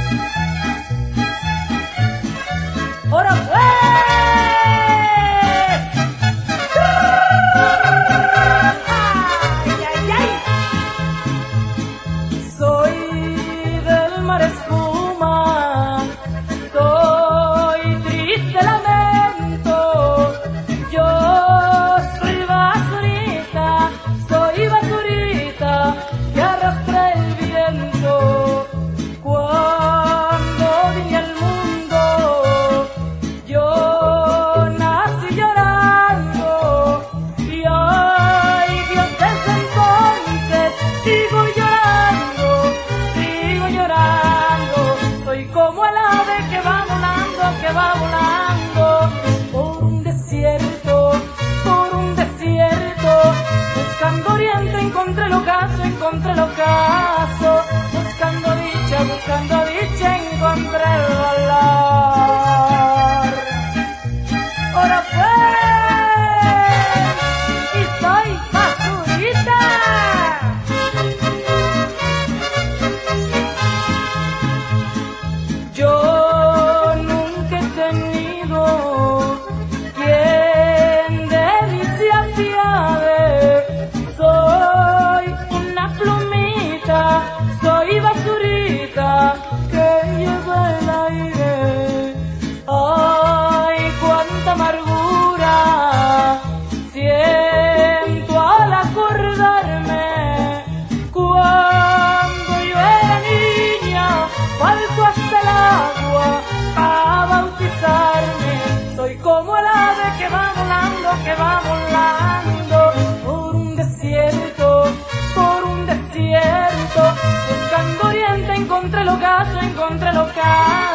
¡Ahora pues! ¡Ay, ay, ay! Soy del mar espuma, soy triste lamento, yo soy basurita que arrastra el viento. Cuando vine al mundo, yo nací llorando, y ay Dios, desde entonces sigo llorando, soy como el ave que va volando por un desierto, buscando oriente, encontré el ocaso, buscando dicha, encontré el valor. ¡Ahora pues! ¡Y soy basurita! Yo nunca he tenido quien de mí se apiade. Soy una plumita, soy basurita que lleva el aire. Ay, cuánta amargura siento al acordarme cuando yo era niña, falto hasta el agua a bautizarme. Soy como el ave que va volando por un desierto, buscando oriente, encontré el ocaso,